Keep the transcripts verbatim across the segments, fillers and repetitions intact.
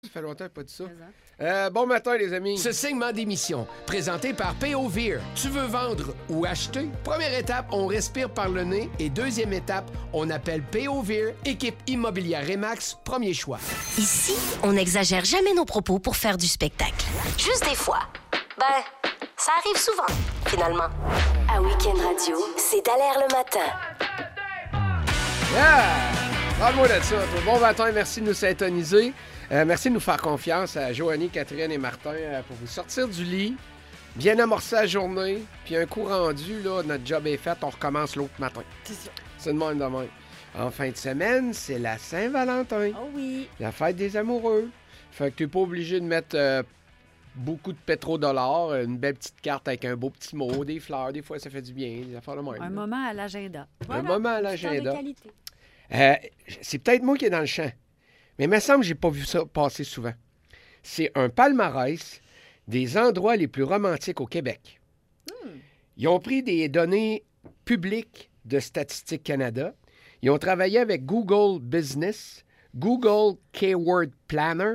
Ça fait longtemps que je pas dit ça. Euh, bon matin, les amis. Ce segment d'émission, présenté par P O Veer. Tu veux vendre ou acheter? Première étape, on respire par le nez. Et deuxième étape, on appelle P O Veer, équipe immobilière Remax, premier choix. Ici, on n'exagère jamais nos propos pour faire du spectacle. Juste des fois. Ben, ça arrive souvent, finalement. À Week-end Radio, c'est Dallaire le matin. Yeah! Parle-moi de ça. Bon matin, merci de nous syntoniser. Euh, merci de nous faire confiance à Joanie, Catherine et Martin euh, pour vous sortir du lit, bien amorcer la journée, puis un coup rendu, là, notre job est fait, on recommence l'autre matin. C'est ça. C'est de même de même. En fin de semaine, c'est la Saint-Valentin. Oh oui. La fête des amoureux. Fait que t'es pas obligé de mettre euh, beaucoup de pétrodollars, une belle petite carte avec un beau petit mot, des fleurs, des fois ça fait du bien, des affaires de même. Un là. moment à l'agenda. Un moment à l'agenda. De qualité. Euh, c'est peut-être moi qui est dans le champ, mais il me semble que j'ai pas vu ça passer souvent. C'est un palmarès des endroits les plus romantiques au Québec. Hmm. Ils ont pris des données publiques de Statistique Canada. Ils ont travaillé avec Google Business, Google Keyword Planner,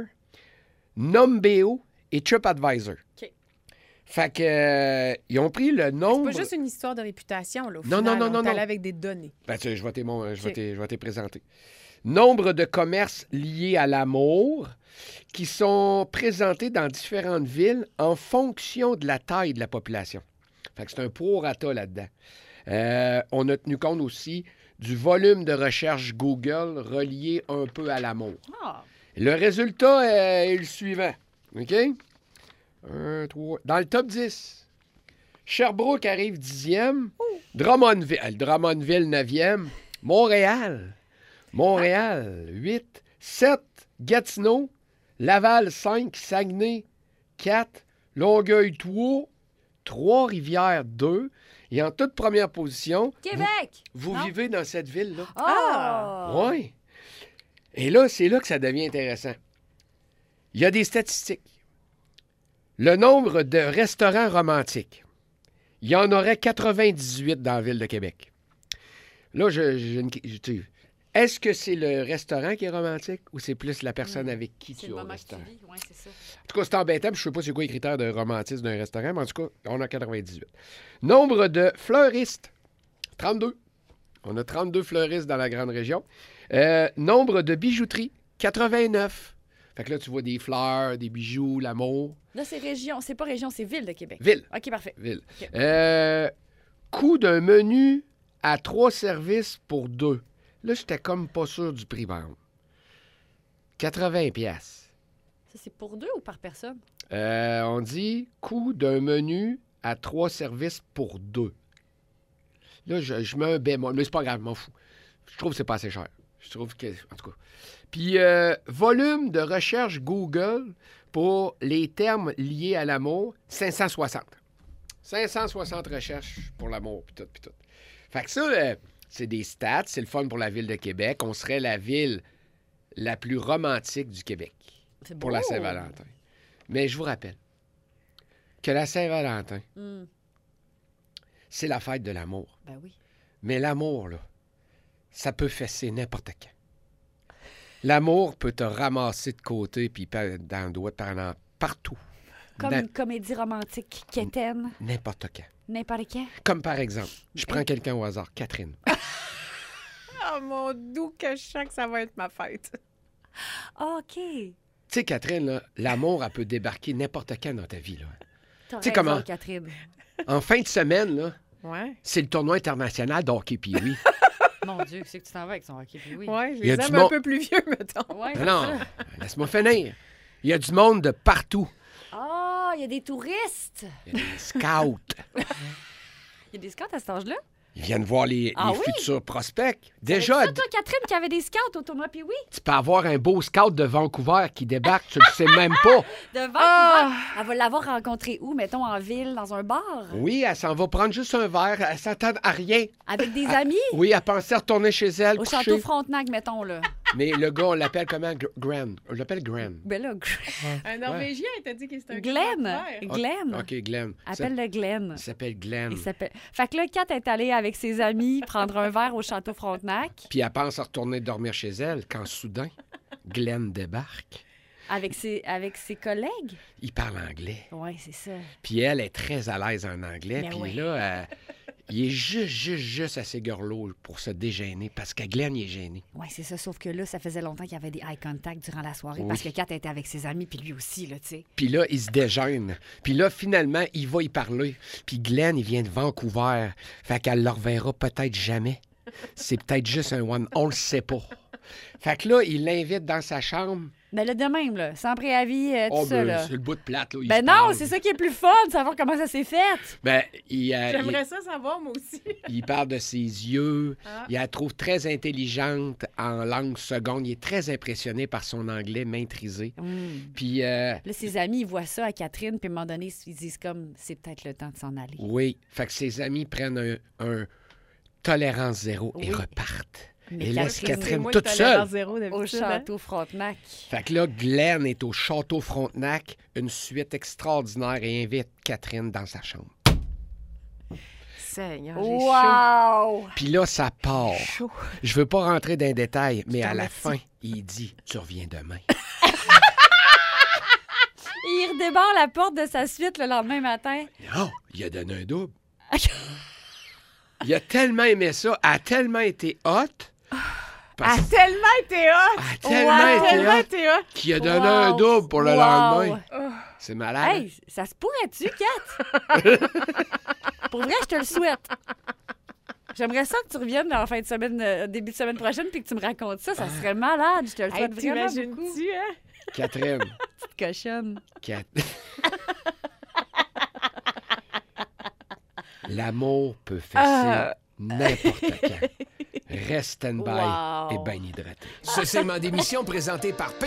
Numbeo et TripAdvisor. OK. Fait que, euh, ils ont pris le nombre... C'est pas juste une histoire de réputation, là, au Non, final. non, non, non, On est allé non. avec des données. Ben, tu sais, je vais te mon- je vais OK. te- je vais te présenter. Nombre de commerces liés à l'amour qui sont présentés dans différentes villes en fonction de la taille de la population. Fait que c'est un prorata là-dedans. Euh, on a tenu compte aussi du volume de recherche Google relié un peu à l'amour. Ah, Le résultat euh, est le suivant. OK? Un, trois. Dans le top dix, Sherbrooke arrive dixième. Drummondville, euh, Drummondville neuvième. Montréal. Montréal, huit. sept. Gatineau. Laval, cinq. Saguenay, quatre. Longueuil, trois. Trois-Rivières, deux. Et en toute première position, Québec! vous Non? vivez dans cette ville-là. Ah! Oui. Et là, c'est là que ça devient intéressant. Il y a des statistiques. Le nombre de restaurants romantiques. Il y en aurait quatre-vingt-dix-huit dans la ville de Québec. Là, je, je, je- tu sais, est-ce que c'est le restaurant qui est romantique ou c'est plus la personne avec qui C'est tu le es au moment que tu restaurant? vis. Oui, c'est ça. En tout cas, c'est embêtant, puis je ne sais pas c'est quoi les critères de romantisme d'un restaurant, mais en tout cas, on a quatre-vingt-dix-huit. Nombre de fleuristes, trente-deux. On a trente-deux fleuristes dans la grande région. Euh, nombre de bijouteries, quatre-vingt-neuf. Fait que là, tu vois des fleurs, des bijoux, l'amour. Là, c'est région. C'est pas région, c'est ville de Québec. Ville. OK, parfait. Ville. OK. Euh, coût d'un menu à trois services pour deux. Là, j'étais comme pas sûr du prix, par exemple. quatre-vingts piastres. Ça, c'est pour deux ou par personne? Euh, on dit coût d'un menu à trois services pour deux. Là, je, je mets un bémol, mais c'est pas grave, je m'en fous. Je trouve que c'est pas assez cher. Je trouve que... En tout cas. Puis, euh, volume de recherche Google pour les termes liés à l'amour, cinq cent soixante. cinq cent soixante recherches pour l'amour, puis tout, puis tout. Fait que ça, euh, c'est des stats, c'est le fun pour la ville de Québec. On serait la ville la plus romantique du Québec C'est pour beau. la Saint-Valentin. Mais je vous rappelle que la Saint-Valentin, Hmm. c'est la fête de l'amour. Ben oui. Mais l'amour, là, ça peut fesser n'importe quand. L'amour peut te ramasser de côté puis pa- dans le doigt pendant partout. Comme Dans- une comédie romantique quétaine, N'importe quand. n'importe quand. Comme par exemple, je prends quelqu'un au hasard, Catherine. Oh mon doux que je sens que ça va être ma fête. Ah, OK. Tu sais, Catherine, là, l'amour, elle peut débarquer n'importe quand dans ta vie. Là. T'as Tu sais raison, comment? Catherine. En fin de semaine, là, Ouais. c'est le tournoi international d'hockey puis oui. Mon Dieu, c'est que tu t'en vas avec son hockey, puis oui. Ouais, je Il y a les du aime un monde- peu plus vieux, mettons. Ouais, Non, non, laisse-moi finir. Il y a du monde de partout. Ah, il y a des touristes. Il y a des scouts. Il y a des scouts à cet âge-là. Ils viennent voir les, Ah les oui? futurs prospects. Déjà, Déjà, ça, toi, Catherine, qui avait des scouts au tournoi, puis oui. tu peux avoir un beau scout de Vancouver qui débarque, tu le sais même pas. De Vancouver. Ah! Elle va l'avoir rencontré où, mettons, en ville, dans un bar? Oui, elle s'en va prendre juste un verre, elle s'attend à rien. Avec des amis? Oui, elle pensait retourner chez elle, Au coucher. château Frontenac, mettons, là. Mais le gars, on l'appelle comment? Gr- Gran. On l'appelle Gran. Ben là, Un Norvégien, il t'a dit que c'était un Glenn. Vancouver. Glenn. OK, Glenn. Appelle-le Glenn. Il s'appelle Glenn. Il s'appelle... Fait que là, Kat est allée avec ses amis prendre un verre au château Frontenac. Puis elle pense à retourner dormir chez elle quand soudain, Glenn débarque. Avec ses, avec ses collègues? Il parle anglais. Oui, c'est ça. Puis elle est très à l'aise en anglais. Ben Puis oui. là, euh, il est juste, juste, juste assez gorlot pour se dégêner parce que Glenn, il est gêné. Oui, c'est ça. Sauf que là, ça faisait longtemps qu'il y avait des eye contact durant la soirée Oui. parce que Kat était avec ses amis, puis lui aussi, là, tu sais. Puis là, il se dégêne. Puis là, finalement, il va y parler. Puis Glenn, il vient de Vancouver. Fait qu'elle le reverra peut-être jamais. C'est peut-être juste un one. On le sait pas. Fait que là, il l'invite dans sa chambre. Ben là, de même, là, sans préavis, euh, tout Oh, ça, ben, là. c'est le bout de plate, là. il Ben se non, parle. c'est ça qui est plus fun, de savoir comment ça s'est fait. Ben, il, euh, J'aimerais ça savoir, moi aussi. il, il parle de ses yeux. Ah. Il la trouve très intelligente en langue seconde. Il est très impressionné par son anglais maîtrisé. Mm. Puis, euh, Là, ses amis, ils voient ça à Catherine, puis à un moment donné, ils disent comme, c'est peut-être le temps de s'en aller. oui. Fait que ses amis prennent un, un tolérance zéro et Oui. repartent. Mais et laissent Catherine, Catherine moi, toute le tolérance seule. zéro Au d'habitude, hein? château Frontenac. Fait que là, Glenn est au château Frontenac, une suite extraordinaire, et invite Catherine dans sa chambre. Seigneur, j'ai Wow! Puis là, ça part. chaud. Je veux pas rentrer dans les détails, mais te à la remercie. fin, il dit « Tu reviens demain. Il redébarre la porte de sa suite le lendemain matin. » Non, il a donné un double. Il a tellement aimé ça, a tellement été hot, parce A tellement été hot! a tellement Wow. été Tellement hot été hot! qu'il a donné Wow. un double pour le Wow. lendemain. Oh. C'est malade. Hey, ça se pourrait-tu, Kat? Pour vrai, je te le souhaite. J'aimerais ça que tu reviennes en fin de semaine, euh, début de semaine prochaine, puis que tu me racontes ça. Ça serait malade. Je te le Hey, souhaite vraiment beaucoup. t'imagines-tu, hein? Catherine. Petite cochonne. Cat- L'amour peut fesser Ah. n'importe quand. Reste stand-by Wow. et bien hydraté. Ce segment d'émission présenté par